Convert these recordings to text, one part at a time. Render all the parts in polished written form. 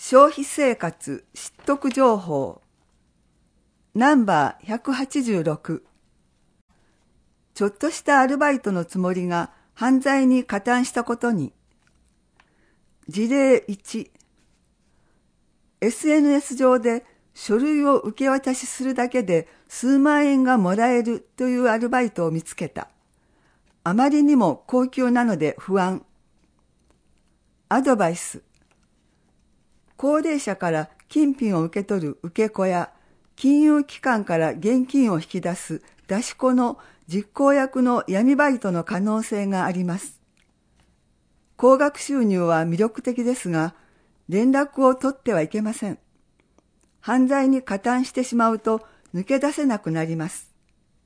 消費生活知得情報ナンバー186。ちょっとしたアルバイトのつもりが犯罪に加担したことに。事例1。SNS 上で書類を受け渡しするだけで数万円がもらえるというアルバイトを見つけた。あまりにも高級なので不安。アドバイス。高齢者から金品を受け取る受け子や金融機関から現金を引き出す出し子の実行役の闇バイトの可能性があります。高額収入は魅力的ですが、連絡を取ってはいけません。犯罪に加担してしまうと抜け出せなくなります。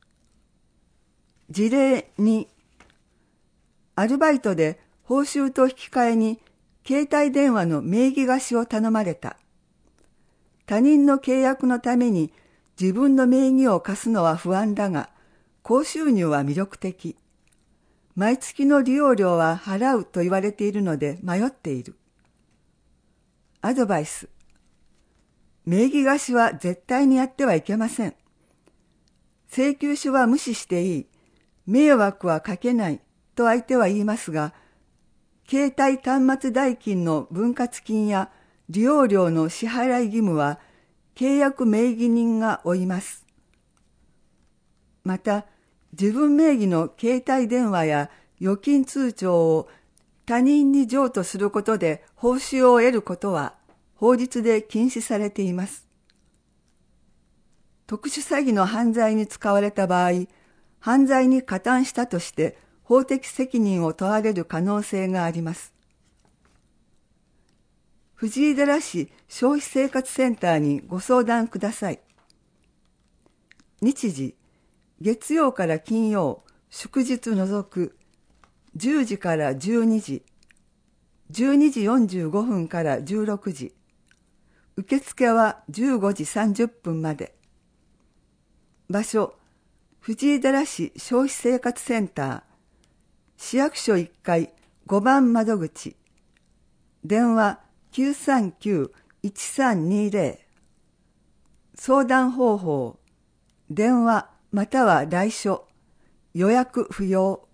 事例2。アルバイトで報酬と引き換えに携帯電話の名義貸しを頼まれた。他人の契約のために自分の名義を貸すのは不安だが、高収入は魅力的。毎月の利用料は払うと言われているので迷っている。アドバイス。名義貸しは絶対にやってはいけません。請求書は無視していい。迷惑はかけないと相手は言いますが、携帯端末代金の分割金や利用料の支払い義務は契約名義人が負います。また、自分名義の携帯電話や預金通帳を他人に譲渡することで報酬を得ることは法律で禁止されています。特殊詐欺の犯罪に使われた場合、犯罪に加担したとして法的責任を問われる可能性があります。藤井寺市消費生活センターにご相談ください。日時、月曜から金曜、祝日除く、10時から12時、12時45分から16時、受付は15時30分まで。場所、藤井寺市消費生活センター、市役所1階5番窓口、電話939-1320。相談方法、電話または来所、予約不要。